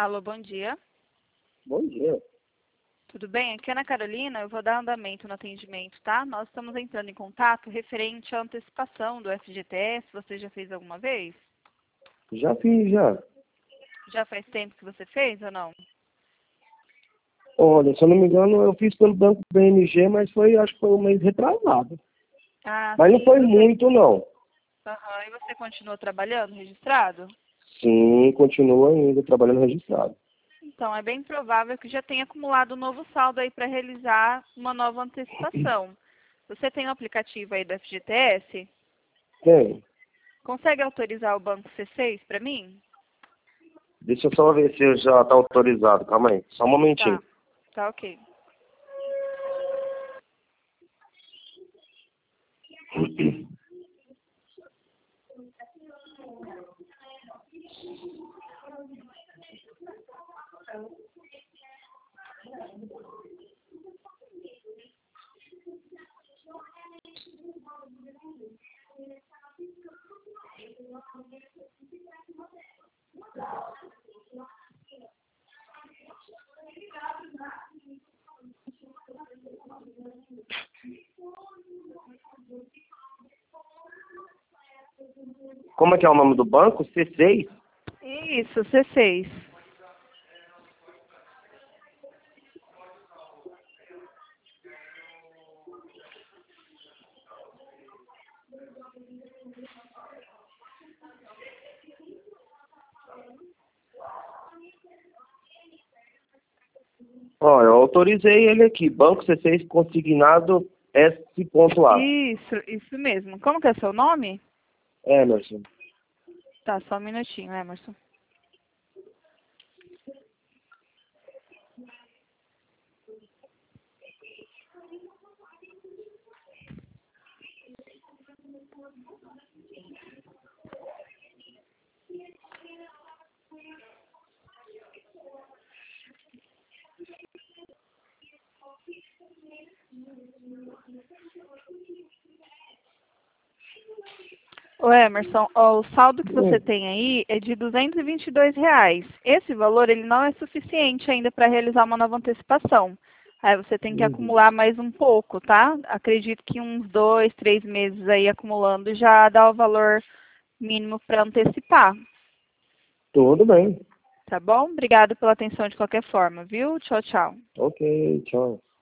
Alô, bom dia. Bom dia. Tudo bem? Aqui é Ana Carolina, eu vou dar andamento no atendimento, tá? Nós estamos entrando em contato referente à antecipação do FGTS. Você já fez alguma vez? Já fiz, já. Já faz tempo que você fez ou não? Olha, se eu não me engano, eu fiz pelo Banco BMG, mas acho que foi um mês retrasado. Ah, Mas não sim. foi muito, não. Aham. E você continua trabalhando, registrado? Sim, continua ainda trabalhando registrado. Então, é bem provável que já tenha acumulado um novo saldo aí para realizar uma nova antecipação. Você tem o aplicativo aí do FGTS? Tem. Consegue autorizar o banco C6 para mim? Deixa eu só ver se já está autorizado. Calma aí, só um momentinho. Tá, tá ok. Como é que é o nome do banco? C6? Isso, C6. Ó, eu autorizei ele aqui. Banco C6 consignado S.A. Isso mesmo. Como que é seu nome? Emerson. Tá, só um minutinho, Emerson. Ô Emerson, ó, o saldo que você tem aí é de R$ 222. Esse valor ele não é suficiente ainda para realizar uma nova antecipação. Aí você tem que acumular mais um pouco, tá? Acredito que uns 2, 3 meses aí acumulando já dá o valor mínimo para antecipar. Tudo bem. Tá bom? Obrigada pela atenção de qualquer forma, viu? Tchau, tchau. Ok, tchau.